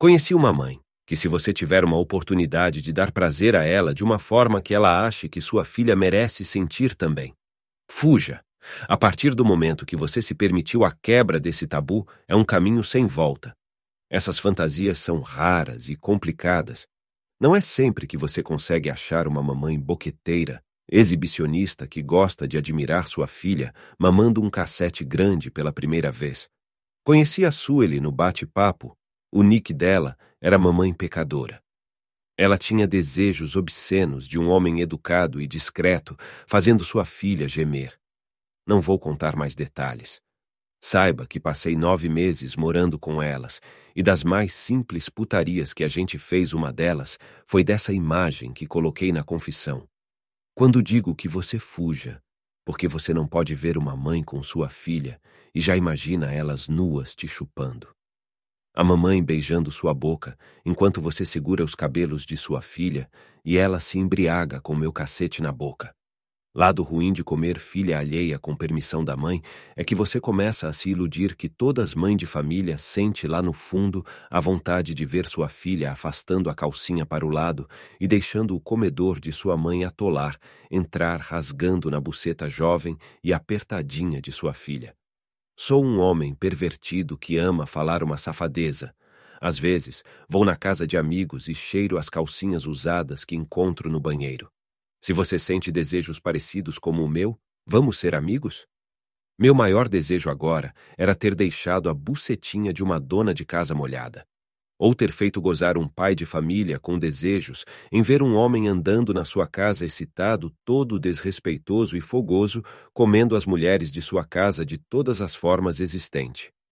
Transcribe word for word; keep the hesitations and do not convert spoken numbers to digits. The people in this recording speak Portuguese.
Conheci uma mãe que, se você tiver uma oportunidade de dar prazer a ela de uma forma que ela ache que sua filha merece sentir também, fuja. A partir do momento que você se permitiu a quebra desse tabu, é um caminho sem volta. Essas fantasias são raras e complicadas. Não é sempre que você consegue achar uma mamãe boqueteira, exibicionista que gosta de admirar sua filha mamando um cassete grande pela primeira vez. Conheci a Sueli no bate-papo. O nick dela era Mamãe Pecadora. Ela tinha desejos obscenos de um homem educado e discreto, fazendo sua filha gemer. Não vou contar mais detalhes. Saiba que passei nove meses morando com elas, e das mais simples putarias que a gente fez, uma delas foi dessa imagem que coloquei na confissão. Quando digo que você fuja, porque você não pode ver uma mãe com sua filha e já imagina elas nuas te chupando. A mamãe beijando sua boca enquanto você segura os cabelos de sua filha e ela se embriaga com meu cacete na boca. Lado ruim de comer filha alheia com permissão da mãe é que você começa a se iludir que todas mães de família sente lá no fundo a vontade de ver sua filha afastando a calcinha para o lado e deixando o comedor de sua mãe atolar, entrar rasgando na buceta jovem e apertadinha de sua filha. Sou um homem pervertido que ama falar uma safadeza. Às vezes, vou na casa de amigos e cheiro as calcinhas usadas que encontro no banheiro. Se você sente desejos parecidos como o meu, vamos ser amigos? Meu maior desejo agora era ter deixado a bucetinha de uma dona de casa molhada. Ou ter feito gozar um pai de família com desejos em ver um homem andando na sua casa excitado, todo desrespeitoso e fogoso, comendo as mulheres de sua casa de todas as formas existentes.